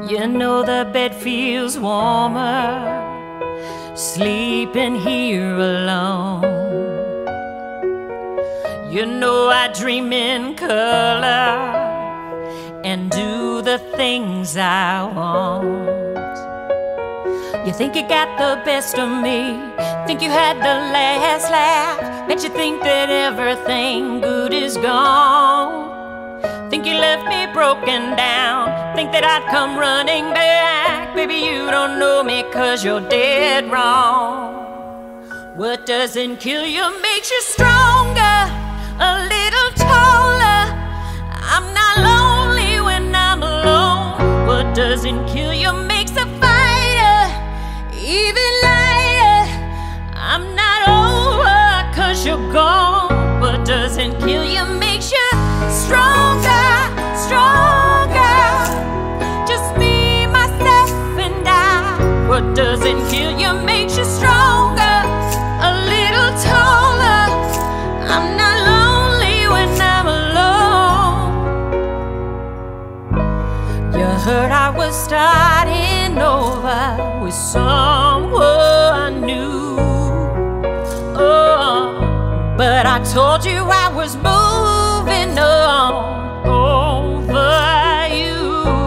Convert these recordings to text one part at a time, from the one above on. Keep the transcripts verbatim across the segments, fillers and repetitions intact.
You know the bed feels warmer sleeping here alone. You know I dream in color and do the things I want. You think you got the best of me, think you had the last laugh, bet you think that everything good is gone. Think you left me broken down, think that I'd come running back. Baby, you don't know me 'cause you're dead wrong. What doesn't kill you makes you stronger, a little taller. I'm not lonely when I'm alone. What doesn't kill you makes a fighter even lighter. I'm not over 'cause you're gone. What doesn't kill you makes you stronger, stronger. Just me, myself, and I. What doesn't kill you makes you stronger, a little taller. I'm not lonely when I'm alone. You heard I was starting over with someone new. Oh, but I told you I was moving on over you.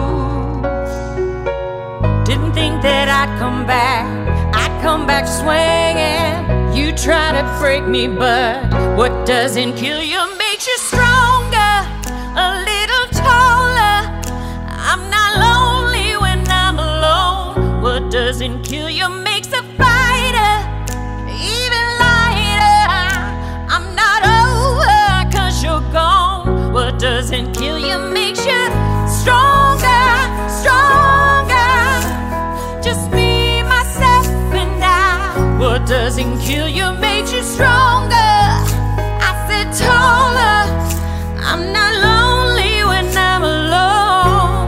Didn't think that I'd come back, I'd come back swinging. You try to break me, but what doesn't kill you makes you stronger, a little taller. I'm not lonely when I'm alone. What doesn't kill you makes a fighter even lighter. I'm not over 'cause you're gone. What doesn't kill you makes you stronger, stronger. Just me, myself, and I. What doesn't kill you makes you stronger. I said taller. I'm not lonely when I'm alone.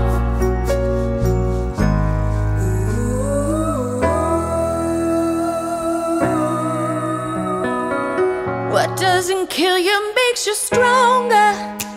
What doesn't kill you makes you stronger.